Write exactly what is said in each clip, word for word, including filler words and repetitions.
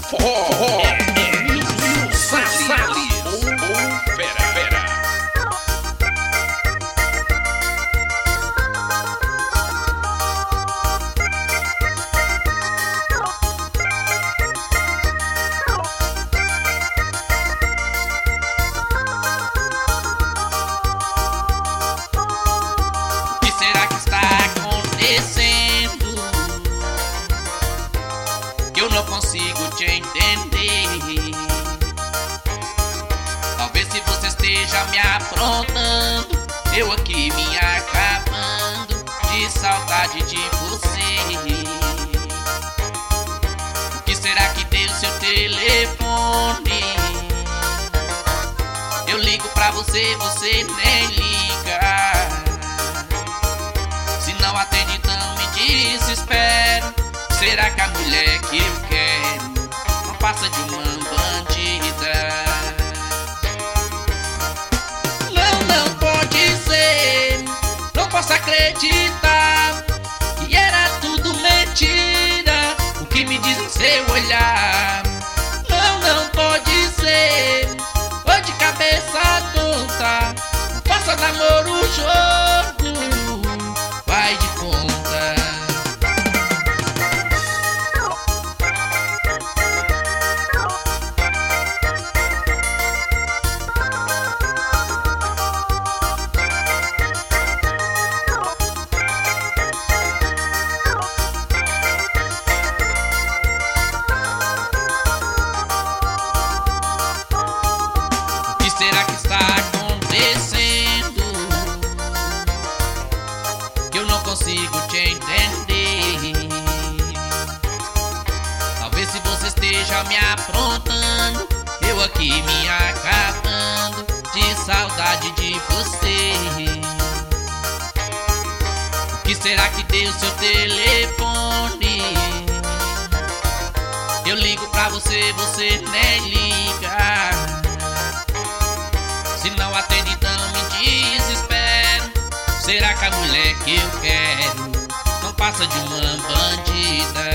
forró. É Nilson Salles, o fera, fera. O que será que está acontecendo? Que eu não consigo te entender. Talvez se você esteja me aprontando, eu aqui me acabando de saudade de você. O que será que deu seu telefone? Eu ligo pra você, você nem liga. Se não atende, então me desespero. Será que a mulher que eu quero não passa de uma bandida? Não, não pode ser. Não posso acreditar que era tudo mentira o que me diz em seu olhar. Não, não pode ser. Tô de cabeça tonta. Não faça namoro, jogo. Vai de conta. O que será que está acontecendo? Que eu não consigo te entender. Talvez se você esteja me aprontando, eu aqui me acabando de saudade de você. O que será que deu seu telefone? Eu ligo pra você, você nem liga. Se não atende, então me desespero. Será que a mulher que eu quero não passa de uma bandida?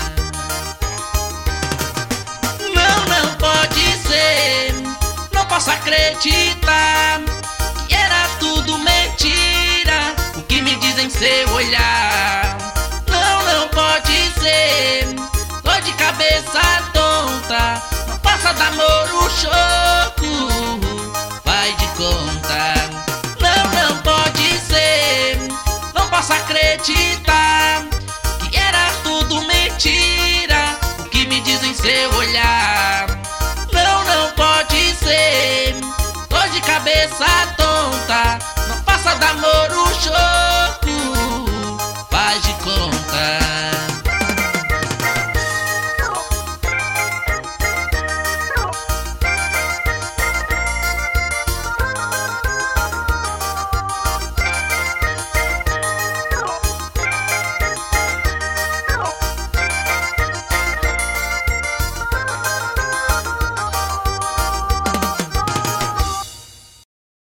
Não, não pode ser. Não posso acreditar que era tudo mentira o que me diz em seu olhar. Não, não pode ser. Tô de cabeça tonta. Não passa de amor o choco. Vai de conta. Não, não pode ser. Não posso acreditar que era tudo mentira o que me diz em seu olhar. Não, não pode ser. Tô de cabeça tonta. Não passa de amor